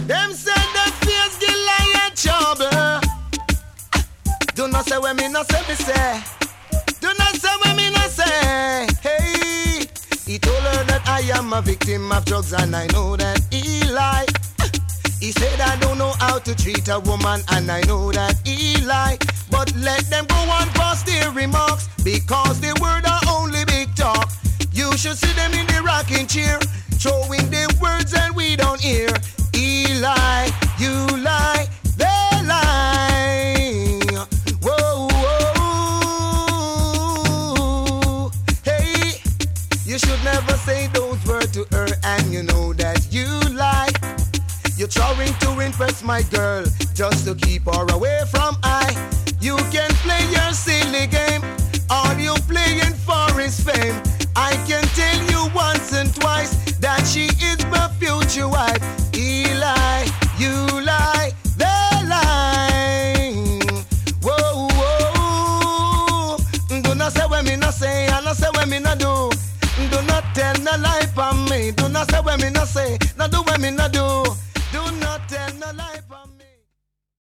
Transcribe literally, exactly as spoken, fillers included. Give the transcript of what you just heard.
Them say the fears Goliath trouble. Do not say when me not say me say. Do not say when me not say. Hey, he told her that I am a victim of drugs and I know that he lied. He said I don't know how to treat a woman and I know that he lied. But let them go on past their remarks because they were the only big talk. You should see them in the rocking chair, throwing their words and we don't hear. He lie, you lie, they lie. Whoa, whoa. Hey, you should never say those words to her and you know that you lie. You're trying to impress my girl just to keep her away from I. You can play your silly game, all you playing for is fame. I can tell you once and twice that she is my future wife. He lie, you lie, they lie. Whoa, whoa. Do not say what me not say, and not say what me not do. Do not tell no lie for me. Do not say what me not say, not do what me not do. Do not tell no lie for me.